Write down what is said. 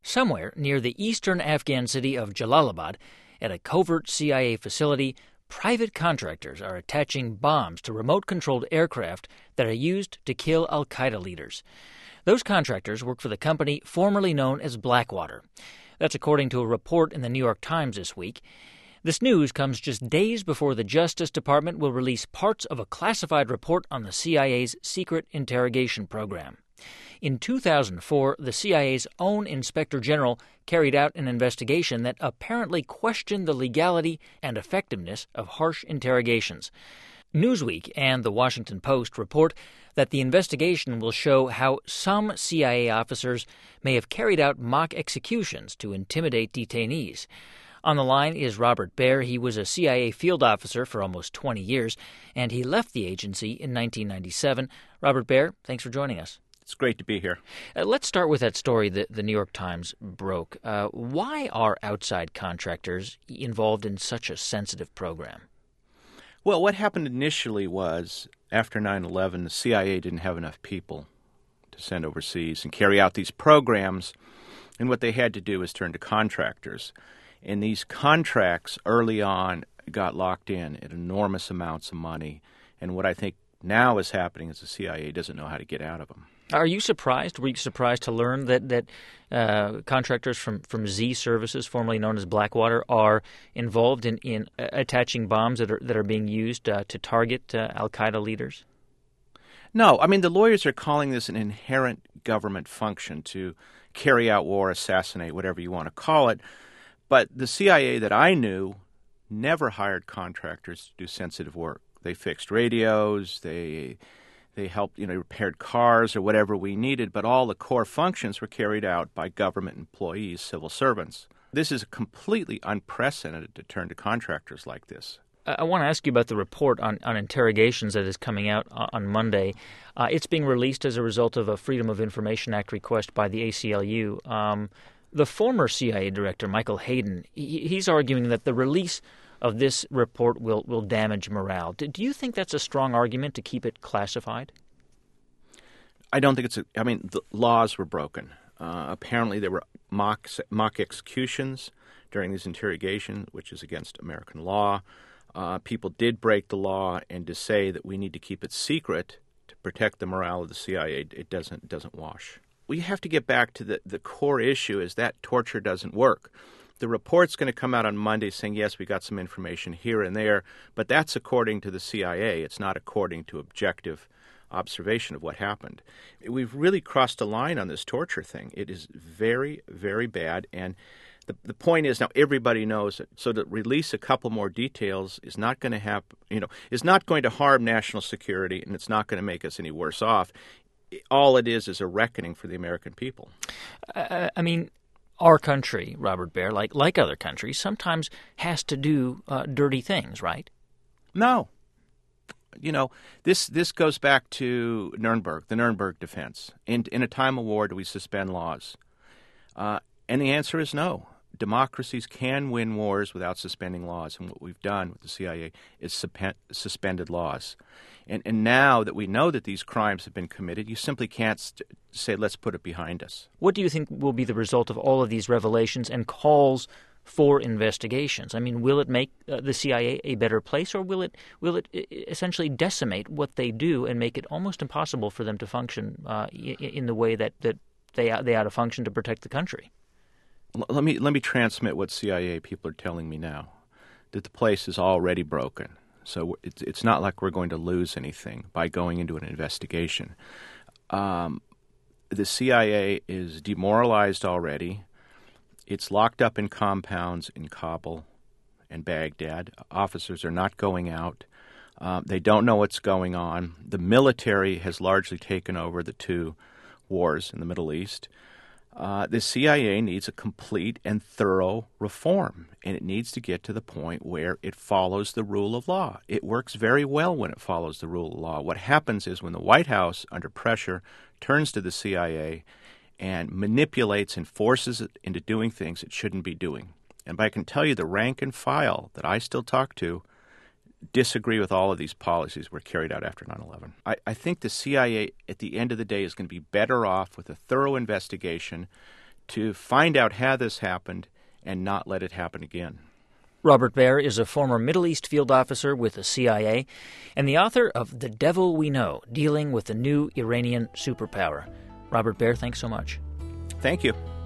Somewhere near the eastern Afghan city of Jalalabad, at a covert CIA facility, private contractors are attaching bombs to remote-controlled aircraft that are used to kill al-Qaeda leaders. Those contractors work for the company formerly known as Blackwater. That's according to a report in the New York Times this week. This news comes just days before the Justice Department will release parts of a classified report on the CIA's secret interrogation program. In 2004, the CIA's own Inspector General carried out an investigation that apparently questioned the legality and effectiveness of harsh interrogations. Newsweek and The Washington Post report that the investigation will show how some CIA officers may have carried out mock executions to intimidate detainees. On the line is Robert Baer. He was a CIA field officer for almost 20 years, and he left the agency in 1997. Robert Baer, thanks for joining us. It's great to be here. Let's start with that story that the New York Times broke. Why are outside contractors involved in such a sensitive program? Well, what happened initially was, after 9/11, the CIA didn't have enough people to send overseas and carry out these programs, and what they had to do was turn to contractors. And these contracts early on got locked in at enormous amounts of money. And what I think now is happening is the CIA doesn't know how to get out of them. Are you surprised? Were you surprised to learn that contractors from Z Services, formerly known as Blackwater, are involved in attaching bombs that are being used to target al-Qaeda leaders? No. I mean, the lawyers are calling this an inherent government function to carry out war, assassinate, whatever you want to call it. But the CIA that I knew never hired contractors to do sensitive work. They fixed radios, they helped, repaired cars or whatever we needed, but all the core functions were carried out by government employees, civil servants. This is completely unprecedented to turn to contractors like this. I want to ask you about the report on interrogations that is coming out on Monday. It's being released as a result of a Freedom of Information Act request by the ACLU. The former CIA director, Michael Hayden, he's arguing that the release of this report will damage morale. Do you think that's a strong argument to keep it classified? I don't think the laws were broken. Apparently there were mock executions during these interrogations, which is against American law. People did break the law, and to say that we need to keep it secret to protect the morale of the CIA, it doesn't wash. We have to get back to the core issue is that torture doesn't work. The report's going to come out on Monday saying, yes, we got some information here and there, but that's according to the CIA. It's not according to objective observation of what happened. We've really crossed a line on this torture thing. It is very, very bad, and the point is now everybody knows it. So to release a couple more details is not going to is not going to harm national security, and it's not going to make us any worse off. All it is a reckoning for the American people. Our country, Robert Baer, like other countries, sometimes has to do dirty things, right? No. This goes back to Nuremberg, the Nuremberg defense. In a time of war, do we suspend laws? And the answer is no. Democracies can win wars without suspending laws, and what we've done with the CIA is suspended laws. And now that we know that these crimes have been committed, you simply can't say, let's put it behind us. What do you think will be the result of all of these revelations and calls for investigations? I mean, will it make the CIA a better place, or will it essentially decimate what they do and make it almost impossible for them to function in the way that they ought to function to protect the country? Let me transmit what CIA people are telling me now, that the place is already broken. So it's not like we're going to lose anything by going into an investigation. The CIA is demoralized already. It's locked up in compounds in Kabul and Baghdad. Officers are not going out. They don't know what's going on. The military has largely taken over the two wars in the Middle East. The CIA needs a complete and thorough reform, and it needs to get to the point where it follows the rule of law. It works very well when it follows the rule of law. What happens is when the White House, under pressure, turns to the CIA and manipulates and forces it into doing things it shouldn't be doing. And I can tell you the rank and file that I still talk to disagree with all of these policies that were carried out after 9/11. I think the CIA, at the end of the day, is going to be better off with a thorough investigation to find out how this happened and not let it happen again. Robert Baer is a former Middle East field officer with the CIA and the author of The Devil We Know, Dealing with the New Iranian Superpower. Robert Baer, thanks so much. Thank you.